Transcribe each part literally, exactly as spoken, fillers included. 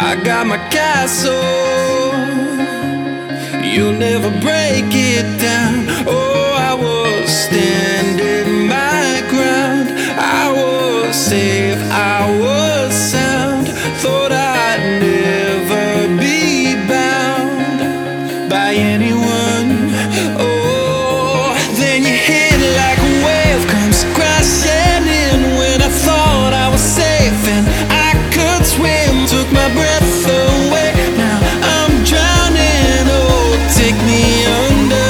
I got my castle, you'll never break it down. Oh, I was standing my ground, I was safe, I was sound. Thought I'd never be bound by anyone. Oh, then you hit like a wave comes crashing in. When I thought I was safe and I could swim, took my breath away, now I'm drowning. Oh, take me under,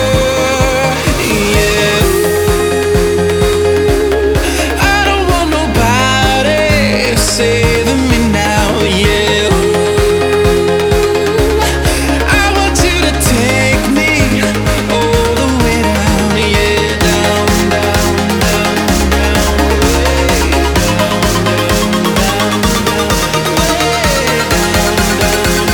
yeah. I don't want nobody saving me now, yeah. I want you to take me all the way down, yeah. Down, down, down, down, way down, down, down, way down, down,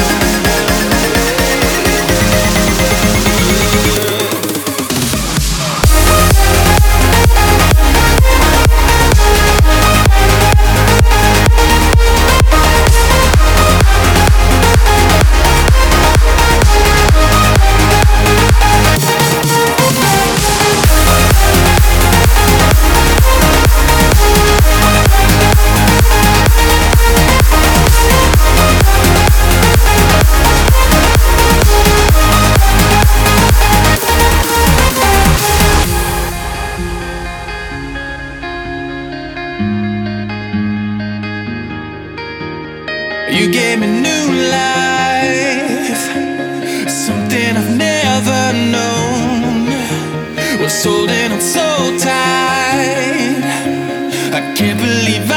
you gave me new life, something I've never known. Was holding on so tight, I can't believe I